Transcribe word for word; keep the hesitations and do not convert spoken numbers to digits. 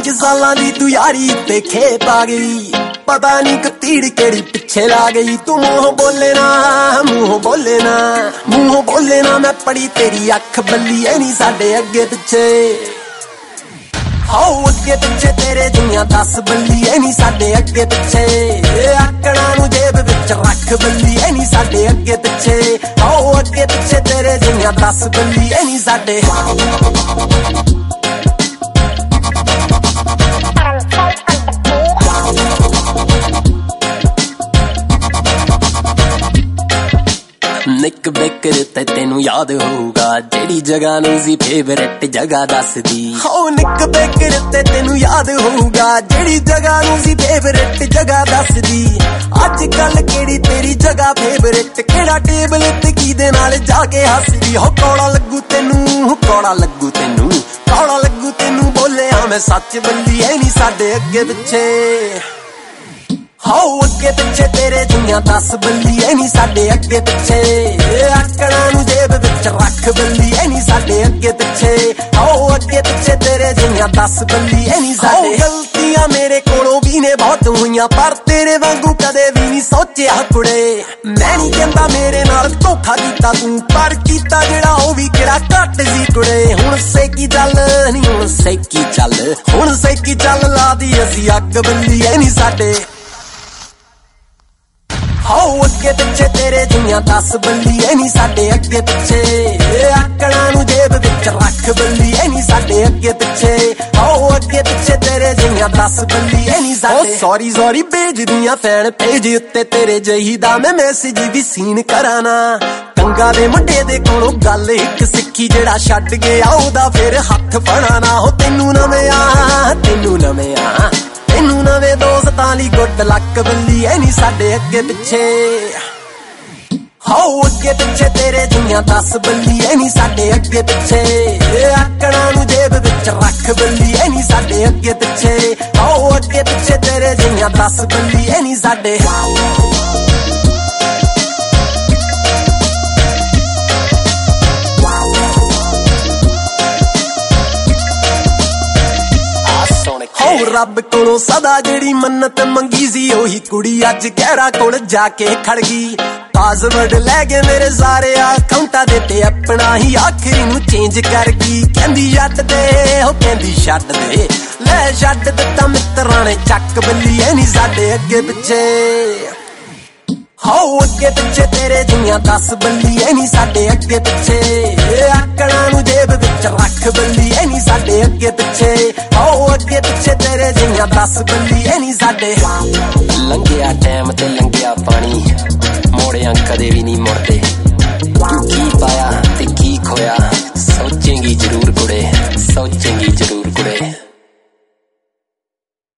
पंज सालां दी तू यारी ते खेप आ गई, पता नहीं कतीड़ केड़ी पिछे ला गई। तू मुंह बोले ना मुंह बोले ना मुंह बोले ना, मैं पड़ी तेरी अख बल्ली ऐ नी साडे अगे पिछे। आओ अगे पिछे तेरे दुनिया दस बल्ली ऐ नी साडे अगे पिछे। आकड़ा नू जेब विच रख बल्ली ऐ नी साडे अगे पिछे। आओ अगे पिछे तेरे दुनिया दस बल्ली ऐ नी साडे। निक बेकर ते तेनू याद होगा, जेड़ी जगह नू सी फेवरेट जगह दस दी। हो निक बेकर ते तेनू याद होगा, जेड़ी जगह नू सी फेवरेट जगह दस दी। अज कल केड़ी तेरी जगह फेवरेट, केड़ा टेबल ते कीदे नाल जाके हसदी। हो कौड़ा लगू तेनू कौड़ा लगू तेनू कौड़ा लगू तेनू, बोले हाँ मैं सच बल्ली ऐ नी साडे अगे पिछे। हाओ अगे पिछे तेरे दुनिया दस बल्ली ऐ नी साडे अगे पिछे। आकड़ा नू जेब विच रख बल्ली ऐ नी साडे अगे पिछे। हाओ अगे पिछे तेरे दुनिया दस बल्ली ऐ नी साडे। गलतियां मेरे कोलों भी ने बहुत हुईयां, पर तेरे वांगू कदे भी नहीं सोचिया कुड़े। मैं नहीं कहंदा मेरे नाल धोखा कीता तू, पर कीता जेड़ा ओ भी किहड़ा घट सी कुड़े। हुण सेकी चल नी हुण सेकी चल हुण सेकी चल, ला दी असी अग बल्ली ऐ नी साडे। आओ अगे पिछे तेरे दुनिया दस बल्ली ऐ नी साडे अगे पिछे। आकड़ा नू जेब विच रख बल्ली ऐ नी साडे अगे पिछे। आओ अगे पिछे तेरे दुनिया दस बल्ली ऐ नी साडे। सॉरी सॉरी भेज दियां फैन पेज उत्ते तेरे जही दा मैं मैसेज भी सीन कराना। कंगा दे मुंडे दे कोलों गल इक सिक्खी, जेड़ा छड्ड गया ओदा फिर हत्थ फड़ाना। हो तेनू नवें आ तेनू नवें आ तेनू नवे दोस्तां लई गुड लक बल्ली ऐ नी साडे अगे पिछे। आओ अगे पिछे तेरे दुनिया दस बल्ली ऐ नी साडे अगे पिछे। आकड़ा नू जेब विच रख बल्ली ऐ नी साडे अगे पिछे। आओ अगे पिछे तेरे दुनिया दस बल्ली ऐ नी साडे। रब कोलों सदा जेड़ी मन्नत मंगी सी, ओही कुड़ी अज गहरा कोल जाके खड़ गई। पासवर्ड लै गए मेरे सारे अकाउंटा दे ते अपना ही आखिरी नू चेंज कर गई। कहंदी छड्ड दे हो कहंदी छड्ड दे, लै छड्ड दित्ता मित्रां ने चक बल्ली ऐ नी साडे अगे पिछे। आओ अगे पिछे तेरे दुनिया दस बल्ली ऐ नी साडे अगे पिछे। आकड़ा नू जेब विच रख बल्ली ऐ नी साडे अगे पिछे। आओ अगे पिछे तेरे दुनिया दस बल्ली ऐ नी साडे। लंघिया टैम ते लंघिया पानी, मोड़ियां कदे भी नहीं मुड़दे। तू की पाया ते की खोया, सोचेंगी जरूर।